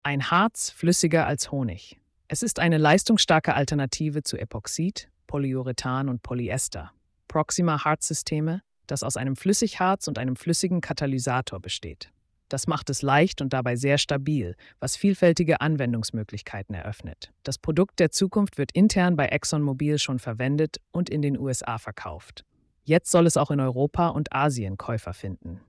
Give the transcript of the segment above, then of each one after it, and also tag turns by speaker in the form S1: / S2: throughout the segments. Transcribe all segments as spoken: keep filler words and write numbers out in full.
S1: Ein Harz flüssiger als Honig. Es ist eine leistungsstarke Alternative zu Epoxid, Polyurethan und Polyester. Proxima Harzsysteme, das aus einem Flüssigharz und einem flüssigen Katalysator besteht. Das macht es leicht und dabei sehr stabil, was vielfältige Anwendungsmöglichkeiten eröffnet. Das Produkt der Zukunft wird intern bei ExxonMobil schon verwendet und in den U S A verkauft. Jetzt soll es auch in Europa und Asien Käufer finden.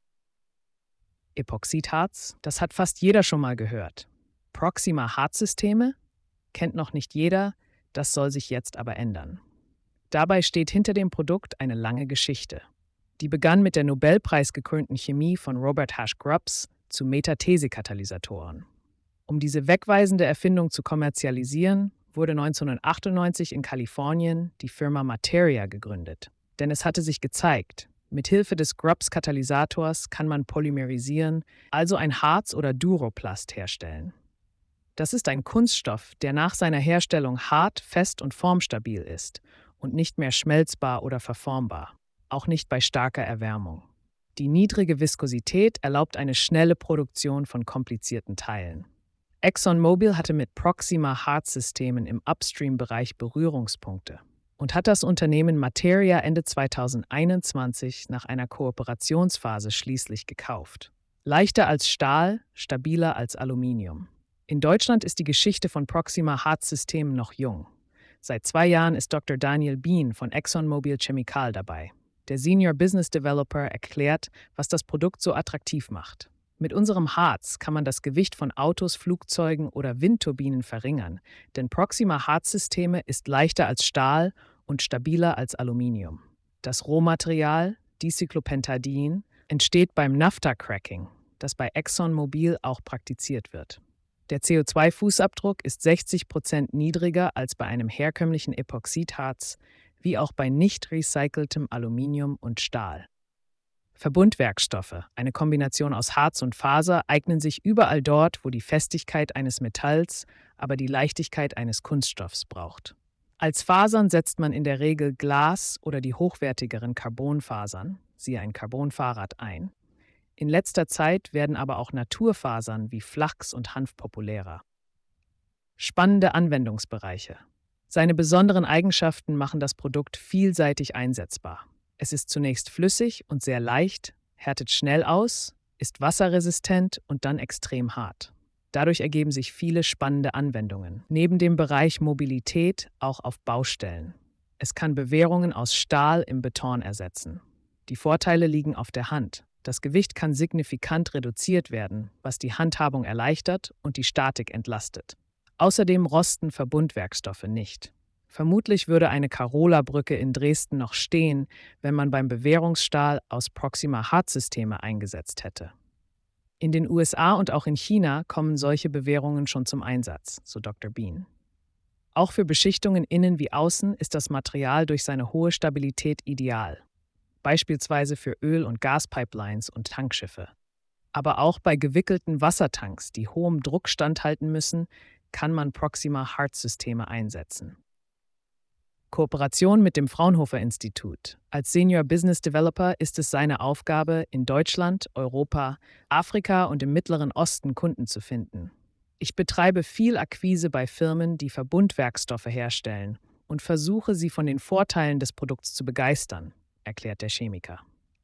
S1: Epoxidharz, das hat fast jeder schon mal gehört. Proxima Harzsysteme kennt noch nicht jeder, das soll sich jetzt aber ändern. Dabei steht hinter dem Produkt eine lange Geschichte. Die begann mit der Nobelpreisgekrönten Chemie von Robert Hash Grubbs zu Metathese-Katalysatoren. Um diese wegweisende Erfindung zu kommerzialisieren, wurde neunzehnhundertachtundneunzig in Kalifornien die Firma Materia gegründet. Denn es hatte sich gezeigt, mit Hilfe des Grubbs-Katalysators kann man polymerisieren, also ein Harz oder Duroplast herstellen. Das ist ein Kunststoff, der nach seiner Herstellung hart, fest und formstabil ist und nicht mehr schmelzbar oder verformbar, auch nicht bei starker Erwärmung. Die niedrige Viskosität erlaubt eine schnelle Produktion von komplizierten Teilen. ExxonMobil hatte mit Proxima Harzsystemen im Upstream-Bereich Berührungspunkte und hat das Unternehmen Materia Ende zweitausendeinundzwanzig nach einer Kooperationsphase schließlich gekauft. Leichter als Stahl, stabiler als Aluminium. In Deutschland ist die Geschichte von Proxima Harzsystemen noch jung. Seit zwei Jahren ist Doktor Daniel Bien von ExxonMobil Chemical dabei. Der Senior Business Developer erklärt, was das Produkt so attraktiv macht. Mit unserem Harz kann man das Gewicht von Autos, Flugzeugen oder Windturbinen verringern, denn Proxima Harzsysteme ist leichter als Stahl und stabiler als Aluminium. Das Rohmaterial, Dicyclopentadin, entsteht beim Naphtha-Cracking, das bei ExxonMobil auch praktiziert wird. Der C O zwei Fußabdruck ist sechzig Prozent niedriger als bei einem herkömmlichen Epoxidharz, wie auch bei nicht recyceltem Aluminium und Stahl. Verbundwerkstoffe, eine Kombination aus Harz und Faser, eignen sich überall dort, wo die Festigkeit eines Metalls, aber die Leichtigkeit eines Kunststoffs braucht. Als Fasern setzt man in der Regel Glas oder die hochwertigeren Carbonfasern, siehe ein Carbonfahrrad, ein. In letzter Zeit werden aber auch Naturfasern wie Flachs und Hanf populärer. Spannende Anwendungsbereiche. Seine besonderen Eigenschaften machen das Produkt vielseitig einsetzbar. Es ist zunächst flüssig und sehr leicht, härtet schnell aus, ist wasserresistent und dann extrem hart. Dadurch ergeben sich viele spannende Anwendungen. Neben dem Bereich Mobilität auch auf Baustellen. Es kann Bewehrungen aus Stahl im Beton ersetzen. Die Vorteile liegen auf der Hand. Das Gewicht kann signifikant reduziert werden, was die Handhabung erleichtert und die Statik entlastet. Außerdem rosten Verbundwerkstoffe nicht. Vermutlich würde eine Carola-Brücke in Dresden noch stehen, wenn man beim Bewehrungsstahl aus Proxima Harzsysteme eingesetzt hätte. In den U S A und auch in China kommen solche Bewehrungen schon zum Einsatz, so Doktor Bien. Auch für Beschichtungen innen wie außen ist das Material durch seine hohe Stabilität ideal. Beispielsweise für Öl- und Gaspipelines und Tankschiffe. Aber auch bei gewickelten Wassertanks, die hohem Druck standhalten müssen, kann man Proxima Harzsysteme einsetzen. Kooperation mit dem Fraunhofer Institut. Als Senior Business Developer ist es seine Aufgabe, in Deutschland, Europa, Afrika und im Mittleren Osten Kunden zu finden. Ich betreibe viel Akquise bei Firmen, die Verbundwerkstoffe herstellen und versuche, sie von den Vorteilen des Produkts zu begeistern, erklärt der Chemiker.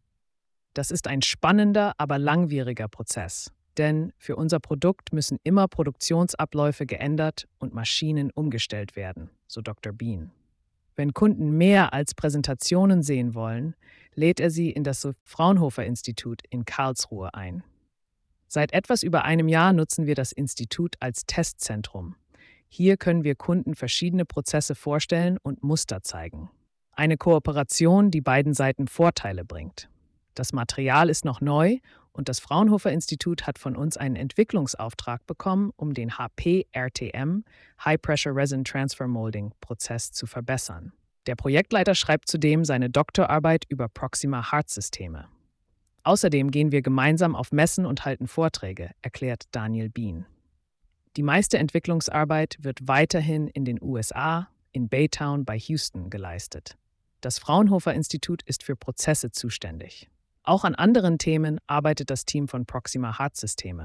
S1: Das ist ein spannender, aber langwieriger Prozess, denn für unser Produkt müssen immer Produktionsabläufe geändert und Maschinen umgestellt werden, so Doktor Bien. Wenn Kunden mehr als Präsentationen sehen wollen, lädt er sie in das Fraunhofer-Institut in Karlsruhe ein. Seit etwas über einem Jahr nutzen wir das Institut als Testzentrum. Hier können wir Kunden verschiedene Prozesse vorstellen und Muster zeigen. Eine Kooperation, die beiden Seiten Vorteile bringt. Das Material ist noch neu und das Fraunhofer-Institut hat von uns einen Entwicklungsauftrag bekommen, um den H P R T M, High Pressure Resin Transfer Molding, Prozess zu verbessern. Der Projektleiter schreibt zudem seine Doktorarbeit über Proxima Harzsysteme. Außerdem gehen wir gemeinsam auf Messen und halten Vorträge, erklärt Daniel Bien. Die meiste Entwicklungsarbeit wird weiterhin in den U S A, in Baytown bei Houston geleistet. Das Fraunhofer-Institut ist für Prozesse zuständig. Auch an anderen Themen arbeitet das Team von Proxima Harzsysteme.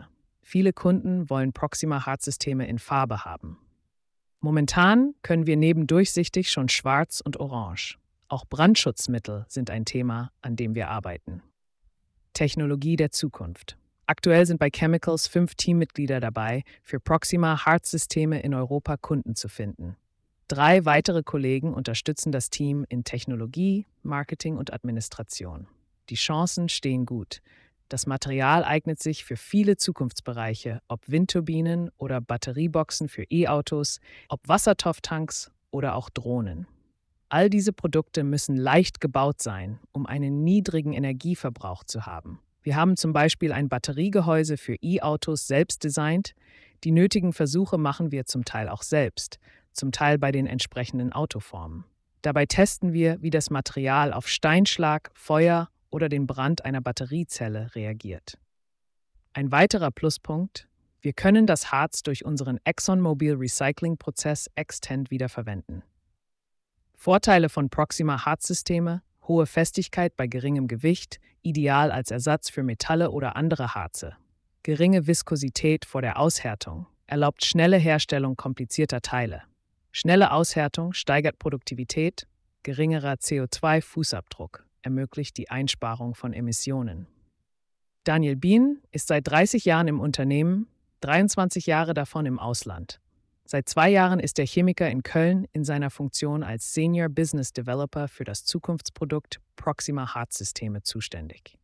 S1: Viele Kunden wollen Proxima-Hartsysteme in Farbe haben. Momentan können wir neben durchsichtig schon schwarz und orange. Auch Brandschutzmittel sind ein Thema, an dem wir arbeiten. Technologie der Zukunft. Aktuell sind bei Chemicals fünf Teammitglieder dabei, für Proxima-Hartsysteme in Europa Kunden zu finden. Drei weitere Kollegen unterstützen das Team in Technologie, Marketing und Administration. Die Chancen stehen gut. Das Material eignet sich für viele Zukunftsbereiche, ob Windturbinen oder Batterieboxen für E-Autos, ob Wasserstofftanks oder auch Drohnen. All diese Produkte müssen leicht gebaut sein, um einen niedrigen Energieverbrauch zu haben. Wir haben zum Beispiel ein Batteriegehäuse für E-Autos selbst designt. Die nötigen Versuche machen wir zum Teil auch selbst, zum Teil bei den entsprechenden Autoformen. Dabei testen wir, wie das Material auf Steinschlag, Feuer oder den Brand einer Batteriezelle reagiert. Ein weiterer Pluspunkt: Wir können das Harz durch unseren ExxonMobil Recycling-Prozess Extend wiederverwenden. Vorteile von Proxima-Harzsysteme: hohe Festigkeit bei geringem Gewicht, ideal als Ersatz für Metalle oder andere Harze. Geringe Viskosität vor der Aushärtung, erlaubt schnelle Herstellung komplizierter Teile. Schnelle Aushärtung steigert Produktivität, geringerer C O zwei Fußabdruck, ermöglicht die Einsparung von Emissionen. Daniel Bien ist seit dreißig Jahren im Unternehmen, dreiundzwanzig Jahre davon im Ausland. Seit zwei Jahren ist der Chemiker in Köln in seiner Funktion als Senior Business Developer für das Zukunftsprodukt Proxima Hartsysteme zuständig.